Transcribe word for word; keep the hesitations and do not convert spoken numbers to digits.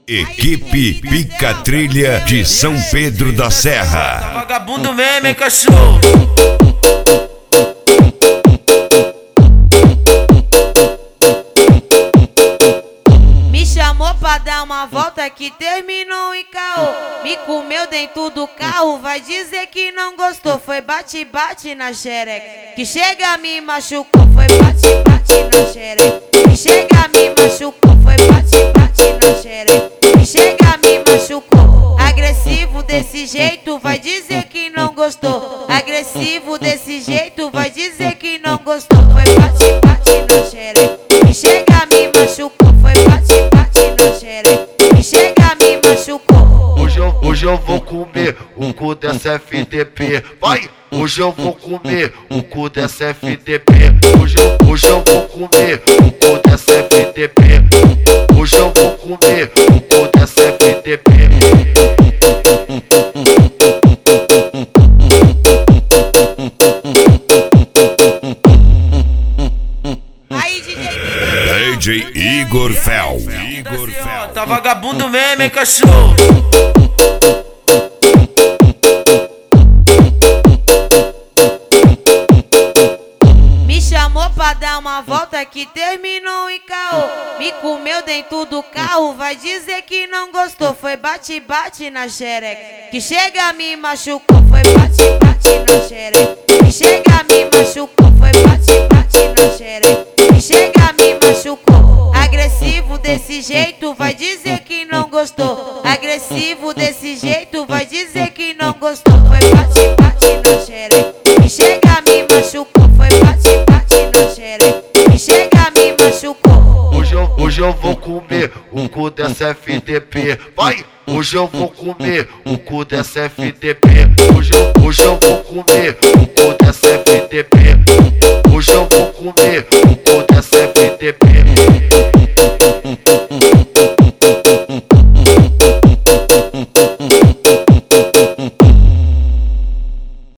Equipe Pica Trilha de São Pedro da Serra. Tá vagabundo mesmo, hein, cachorro? Me chamou pra dar uma volta que terminou em caô. Me comeu dentro do carro, vai dizer que não gostou. Foi bate-bate na xereca, que chega me machucou. Foi bate-bate na xereca, que chega me machucou. Foi bate-bate na xereca, que chega me machucou. Agressivo desse jeito, vai dizer que não gostou. Agressivo desse jeito, vai dizer que não gostou. Foi bate-bate na xereca, que chega me machucou. Foi bate-bate na xereca, que chega me machucou. Hoje eu, hoje eu vou comer o cu dessa F D P. Vai! Hoje eu vou comer o cu dessa F D P. Hoje eu, hoje eu vou comer o cu dessa F D P. Hoje eu vou comer o cu dessa F D P. Aí, D J D J Igor Fel. Igor Fel. Tá vagabundo mesmo, hein, cachorro? Me chamou pra dar uma volta que terminou em caô. Me comeu dentro do carro, vai dizer que não gostou. Foi bate-bate na xereca, que chega me machucou. Foi bate-bate na xereca, que chega me machucou. Foi bate-bate na xereca, que chega me machucou. Agressivo desse jeito, vai dizer que não gostou. Agressivo desse jeito, vai dizer que não gostou. Foi bate-bate na xereca, que chega me machucou. Foi bate-bate na xereca, que chega me machucou. Hoje eu, hoje eu vou comer o cu dessa F D P. Vai! Hoje eu vou comer o cu dessa F D P. Hoje eu, hoje eu vou comer o cu dessa F D P. Hoje eu vou comer o cu dessa F D P.